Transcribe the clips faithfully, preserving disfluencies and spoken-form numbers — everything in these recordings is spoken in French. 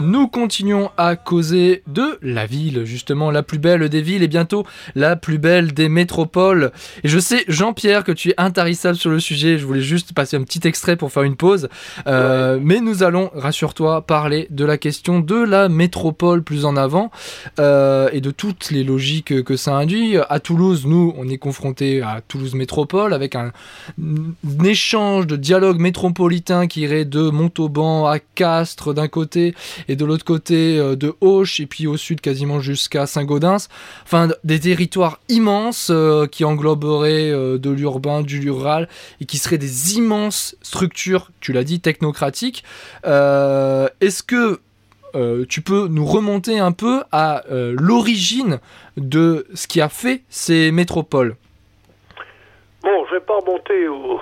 Nous continuons à causer de la ville, justement la plus belle des villes et bientôt la plus belle des métropoles. Et je sais, Jean-Pierre, que tu es intarissable sur le sujet. Je voulais juste passer un petit extrait pour faire une pause. Euh, ouais. Mais nous allons, rassure-toi, parler de la question de la métropole plus en avant euh, et de toutes les logiques que ça induit. À Toulouse, nous, on est confrontés à Toulouse Métropole avec un, un échange de dialogue métropolitain qui irait de Montauban à Castres d'un côté et de l'autre côté euh, de Auch, et puis au sud quasiment jusqu'à Saint-Gaudens. Enfin, des territoires immenses euh, qui engloberaient euh, de l'urbain, du rural, et qui seraient des immenses structures, tu l'as dit, technocratiques. Euh, est-ce que euh, tu peux nous remonter un peu à euh, l'origine de ce qui a fait ces métropoles ? Bon, je vais pas remonter au,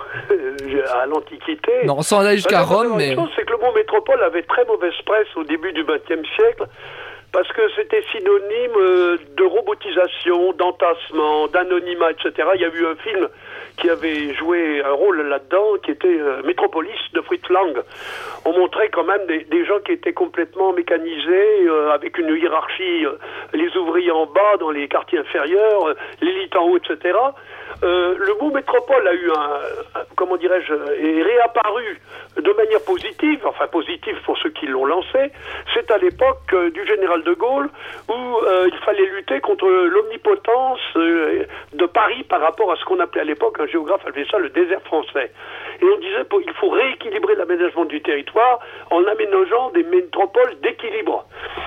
à l'Antiquité. Non, sans aller jusqu'à Rome, mais... La chose, c'est que le mot métropole avait très mauvaise presse au début du vingtième siècle, parce que c'était synonyme de robotisation, d'entassement, d'anonymat, et cetera. Il y a eu un film qui avait joué un rôle là-dedans, qui était euh, Métropolis de Fritz Lang. On montrait quand même des, des gens qui étaient complètement mécanisés, euh, avec une hiérarchie, euh, les ouvriers en bas dans les quartiers inférieurs, euh, l'élite en haut, et cetera. Euh, le mot métropole a eu un, un comment dirais-je, est réapparu de manière positive, enfin positive pour ceux qui l'ont lancé. C'est à l'époque euh, du général de Gaulle où euh, il fallait lutter contre l'omnipotence euh, de Paris par rapport à ce qu'on appelait à l'époque, un géographe appelait ça le désert français. Et on disait qu'il faut rééquilibrer l'aménagement du territoire en aménageant des métropoles d'équilibre.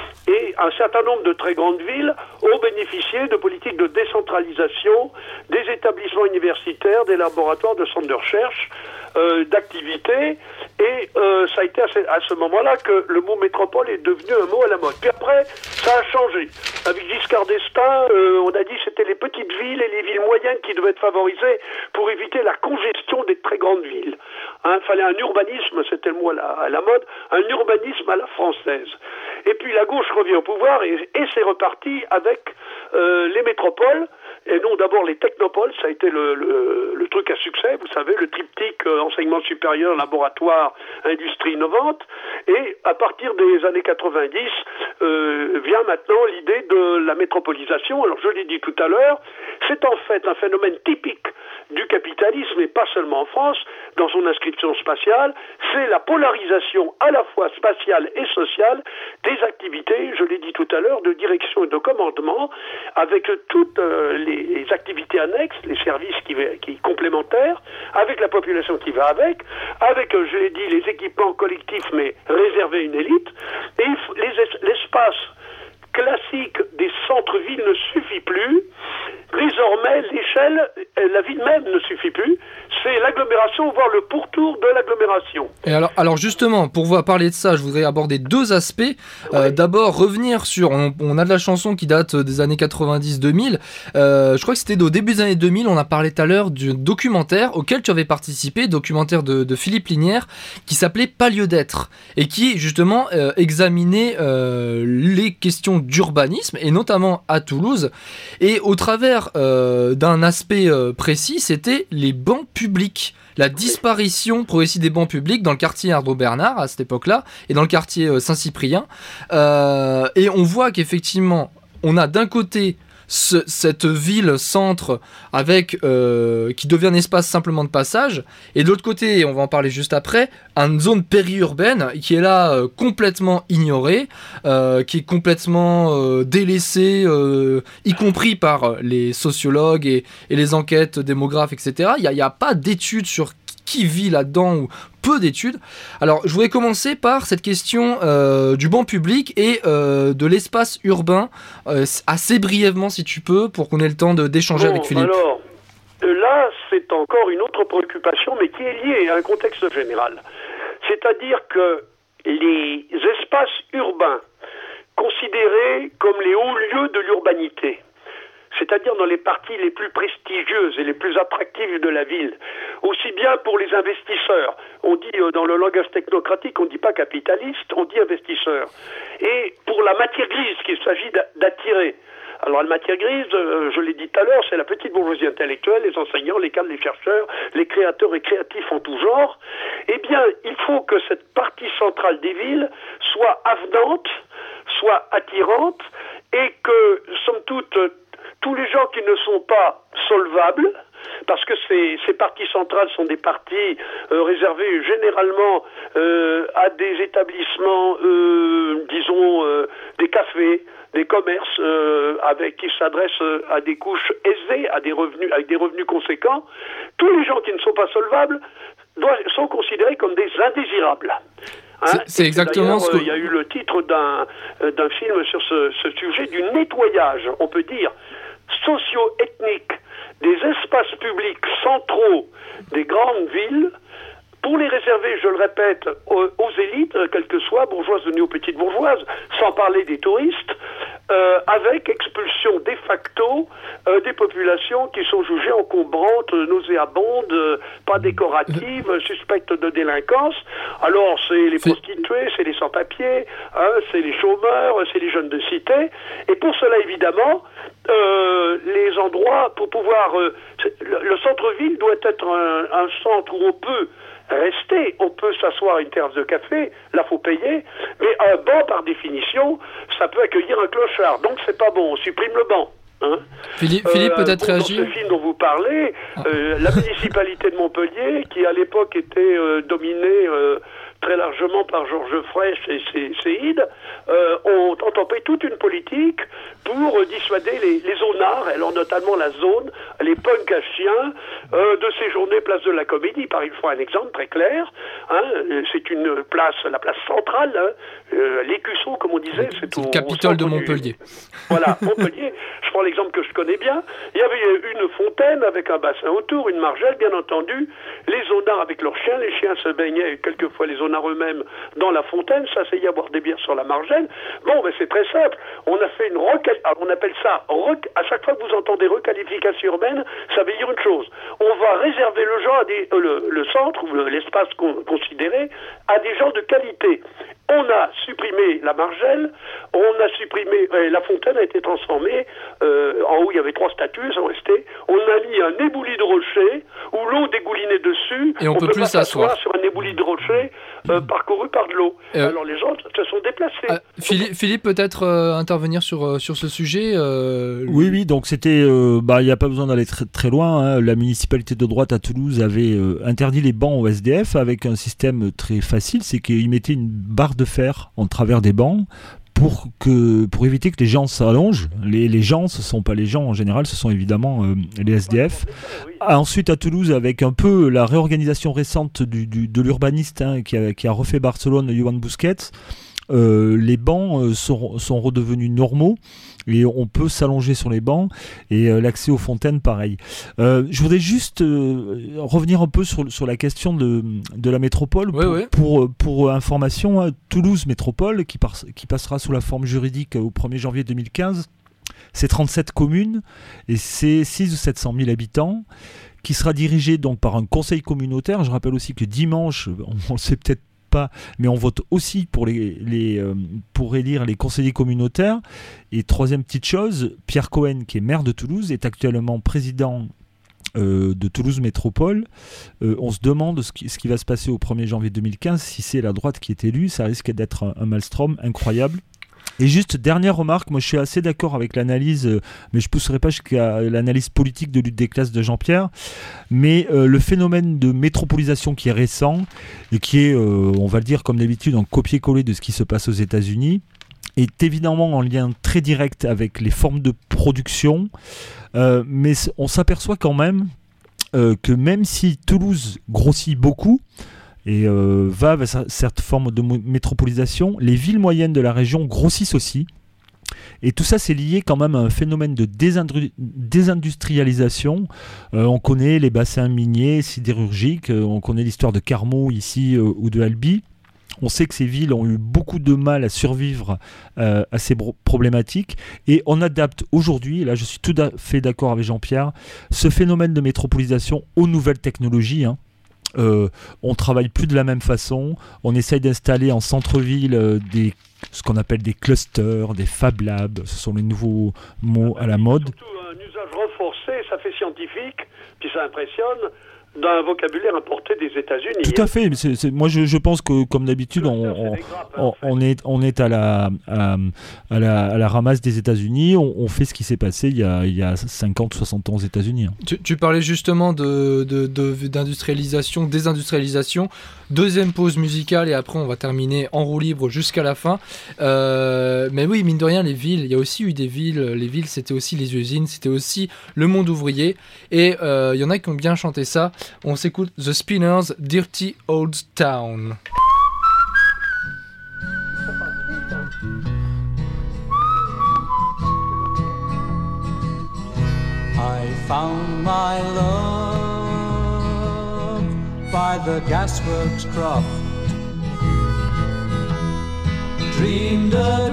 Et un certain nombre de très grandes villes ont bénéficié de politiques de décentralisation, des établissements universitaires, des laboratoires, de centres de recherche, euh, d'activités. Et euh, ça a été à ce, à ce moment-là que le mot métropole est devenu un mot à la mode. Puis après, ça a changé. Avec Giscard d'Estaing, euh, on a dit que c'était les petites villes et les villes moyennes qui devaient être favorisées pour éviter la congestion des très grandes villes. Hein, il fallait un urbanisme, c'était le mot à la, à la mode, un urbanisme à la française. Et puis la gauche revient au pouvoir et, et c'est reparti avec euh, les métropoles, et non d'abord les technopoles. Ça a été le, le, le truc à succès, vous savez, le triptyque euh, enseignement supérieur, laboratoire, industrie innovante. Et à partir des années quatre-vingt-dix euh, vient maintenant l'idée de la métropolisation. Alors je l'ai dit tout à l'heure, c'est en fait un phénomène typique du capitalisme, et pas seulement en France, dans son inscription spatiale. C'est la polarisation à la fois spatiale et sociale des activités, je l'ai dit tout à l'heure, de direction et de commandement, avec toutes euh, les, les activités annexes, les services qui, qui complémentaires, avec la population qui va avec, avec, euh, je l'ai dit, les équipements collectifs, mais réservés à une élite, et les, l'espace classique des centres-villes ne suffit plus. Désormais, l'échelle, la ville même ne suffit plus. C'est l'agglomération, voire le pourtour de l'agglomération. Et alors, alors justement, pour vous parler de ça, je voudrais aborder deux aspects. Ouais. Euh, d'abord, revenir sur... On, on a de la chanson qui date des années quatre-vingt-dix deux mille. Euh, je crois que c'était au début des années deux mille. On a parlé tout à l'heure du documentaire auquel tu avais participé, documentaire de, de Philippe Linière, qui s'appelait Pas lieu d'être, et qui, justement, euh, examinait euh, les questions d'urbanisme, et notamment à Toulouse. Et au travers euh, d'un aspect euh, précis, c'était les bancs publics. La disparition progressive des bancs publics dans le quartier Arnaud-Bernard à cette époque-là, et dans le quartier euh, Saint-Cyprien. Euh, et on voit qu'effectivement, on a d'un côté Ce, cette ville-centre avec, euh, qui devient un espace simplement de passage, et de l'autre côté, on va en parler juste après, une zone périurbaine qui est là euh, complètement ignorée, euh, qui est complètement euh, délaissée, euh, y compris par les sociologues et, et les enquêtes démographes, et cetera. Il n'y a, a pas d'études sur qui vit là-dedans, ou peu d'études. Alors, je voudrais commencer par cette question euh, du banc public et euh, de l'espace urbain, euh, assez brièvement si tu peux, pour qu'on ait le temps de, d'échanger bon, avec Philippe. Alors, là, c'est encore une autre préoccupation, mais qui est liée à un contexte général. C'est-à-dire que les espaces urbains, considérés comme les hauts lieux de l'urbanité, c'est-à-dire dans les parties les plus prestigieuses et les plus attractives de la ville, aussi bien pour les investisseurs. On dit euh, dans le langage technocratique, on ne dit pas capitaliste, on dit investisseur. Et pour la matière grise qu'il s'agit d'attirer, Alors la matière grise, euh, je l'ai dit tout à l'heure, c'est la petite bourgeoisie intellectuelle, les enseignants, les cadres, les chercheurs, les créateurs et créatifs en tout genre. Eh bien, il faut que cette partie centrale des villes soit avenante, soit attirante, et que, somme toute, tous les gens qui ne sont pas solvables, parce que ces, ces parties centrales sont des parties euh, réservées généralement euh, à des établissements, euh, disons, euh, des cafés, des commerces euh, avec qui s'adressent à des couches aisées, à des revenus, avec des revenus conséquents. Tous les gens qui ne sont pas solvables doivent, sont considérés comme des indésirables. Hein, c'est, c'est exactement ce que... Il y a eu le titre d'un, d'un film sur ce, ce sujet, du nettoyage, on peut dire, socio-ethnique des espaces publics centraux des grandes villes, pour les réserver, je le répète, aux, aux élites, quelles que soient, bourgeoises ou néo-petites bourgeoises, sans parler des touristes, euh, avec expulsion de facto euh, des populations qui sont jugées encombrantes, nauséabondes, euh, pas décoratives, suspectes de délinquance. Alors, c'est les prostituées, c'est les sans-papiers, hein, c'est les chômeurs, c'est les jeunes de cité. Et pour cela, évidemment, euh, les endroits, pour pouvoir... Euh, le, le centre-ville doit être un, un centre où on peut rester, on peut s'asseoir à une terrasse de café, là faut payer, mais un banc par définition, ça peut accueillir un clochard, donc c'est pas bon, on supprime le banc. Hein. Philippe, Philippe euh, peut-être bon, réagir. Dans ce film dont vous parlez, euh, la municipalité de Montpellier, qui à l'époque était euh, dominée euh, très largement par Georges Frêche et ses séides, euh, ont entrepris toute une politique pour euh, dissuader les, les zonards, alors notamment la zone, les punks à chiens, euh, de séjourner place de la Comédie. Par une fois un exemple très clair, hein, c'est une place, la place centrale, hein, euh, l'Écusson comme on disait, c'est, c'est au, le Capitole de du... Montpellier. Voilà, Montpellier. Je prends l'exemple que je connais bien. Il y avait une fontaine avec un bassin autour, une margelle, bien entendu. Les zonards avec leurs chiens, les chiens se baignaient, quelquefois les zonards eux-mêmes, dans la fontaine, s'asseyaient à boire des bières sur la margelle. Bon, ben c'est très simple. On a fait une recal... on appelle ça, rec... à chaque fois que vous entendez requalification urbaine, ça veut dire une chose. On va réserver le genre à des... euh, le, le centre, ou le, l'espace con... considéré, à des gens de qualité. On a supprimé la margelle, on a supprimé, euh, la fontaine a été transformée, euh, en haut il y avait trois statues, elles sont restées, on a mis un éboulis de rochers, où l'eau dégoulinait dessus, et on, on peut, peut plus pas s'asseoir sur un éboulis de rochers euh, mmh. parcouru par de l'eau. Euh, Alors les gens se sont déplacés. Euh, Philippe, Philippe peut-être euh, intervenir sur, euh, sur ce sujet euh... Oui, oui, donc c'était, euh, bah, il n'y a pas besoin d'aller très, très loin, hein. La municipalité de droite à Toulouse avait euh, interdit les bancs au S D F avec un système très facile, c'est qu'ils mettaient une barre de fer en travers des bancs pour, que, pour éviter que les gens s'allongent. Les, les gens, ce ne sont pas les gens en général, ce sont évidemment euh, les S D F. Ah, ensuite à Toulouse, avec un peu la réorganisation récente du, du, de l'urbaniste hein, qui, a, qui a refait Barcelone, Johan Busquets, euh, les bancs euh, sont, sont redevenus normaux et on peut s'allonger sur les bancs et euh, l'accès aux fontaines pareil. Euh, je voudrais juste euh, revenir un peu sur, sur la question de, de la métropole. Oui, pour, oui. pour, pour information, hein, Toulouse Métropole qui, par, qui passera sous la forme juridique au premier janvier deux mille quinze, c'est trente-sept communes et c'est six cents ou sept cent mille habitants, qui sera dirigé donc par un conseil communautaire. Je rappelle aussi que dimanche, on ne le sait peut-être pas, mais on vote aussi pour, les, les, euh, pour élire les conseillers communautaires. Et troisième petite chose, Pierre Cohen, qui est maire de Toulouse, est actuellement président euh, de Toulouse Métropole. Euh, on se demande ce qui, ce qui va se passer au premier janvier deux mille quinze, si c'est la droite qui est élue. Ça risque d'être un, un maelstrom incroyable. Et juste, dernière remarque, moi je suis assez d'accord avec l'analyse, euh, mais je ne pousserai pas jusqu'à l'analyse politique de lutte des classes de Jean-Pierre, mais euh, le phénomène de métropolisation qui est récent, et qui est, euh, on va le dire comme d'habitude, un copier-coller de ce qui se passe aux États-Unis, est évidemment en lien très direct avec les formes de production, euh, mais on s'aperçoit quand même euh, que même si Toulouse grossit beaucoup, et euh, va vers cette forme de métropolisation, les villes moyennes de la région grossissent aussi. Et tout ça, c'est lié quand même à un phénomène de désindu- désindustrialisation. Euh, on connaît les bassins miniers, sidérurgiques, euh, on connaît l'histoire de Carmaux ici euh, ou de Albi. On sait que ces villes ont eu beaucoup de mal à survivre euh, à ces bro- problématiques. Et on adapte aujourd'hui, et là je suis tout à fait d'accord avec Jean-Pierre, ce phénomène de métropolisation aux nouvelles technologies, hein. Euh, on travaille plus de la même façon, on essaye d'installer en centre-ville euh, des ce qu'on appelle des clusters, des Fab Labs. Ce sont les nouveaux mots à la mode. Surtout un usage renforcé, ça fait scientifique, puis ça impressionne, d'un vocabulaire importé des États-Unis. Tout à fait. Mais c'est, c'est, moi, je, je pense que, comme d'habitude, on, on, on, on, est, on est à la, à, à la, à la ramasse des États-Unis. On, on fait ce qui s'est passé il y a, il y a cinquante, soixante ans aux États-Unis. Tu, tu parlais justement de, de, de, d'industrialisation, désindustrialisation. Deuxième pause musicale et après on va terminer en roue libre jusqu'à la fin. Euh, mais oui, mine de rien, les villes, il y a aussi eu des villes. Les villes, c'était aussi les usines, c'était aussi le monde ouvrier. Et euh, il y en a qui ont bien chanté ça. On s'écoute The Spinners, Dirty Old Town. I found my love by the gasworks croft, dreamed a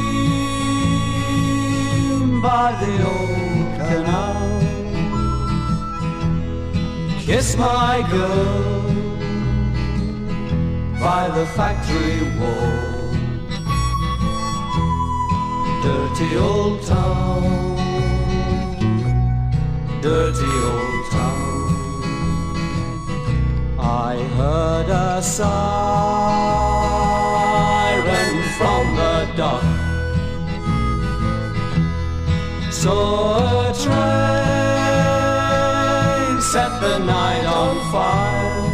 dream by the old canal, kissed my girl by the factory wall, dirty old town, dirty old town. I heard a siren from the dock, saw a train set the night on fire,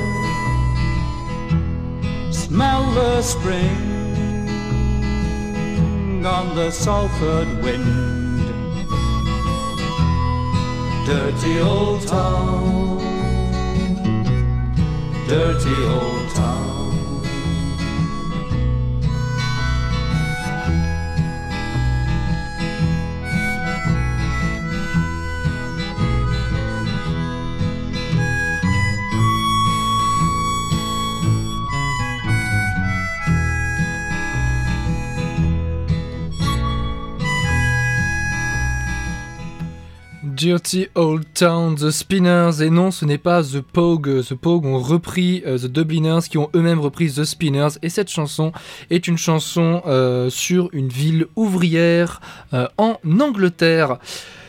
smell the spring on the Salford wind, dirty old town, dirty old town. Dirty Old Town, The Spinners, et non, ce n'est pas The Pogue. The Pogue ont repris euh, The Dubliners, qui ont eux-mêmes repris The Spinners, et cette chanson est une chanson euh, sur une ville ouvrière euh, en Angleterre.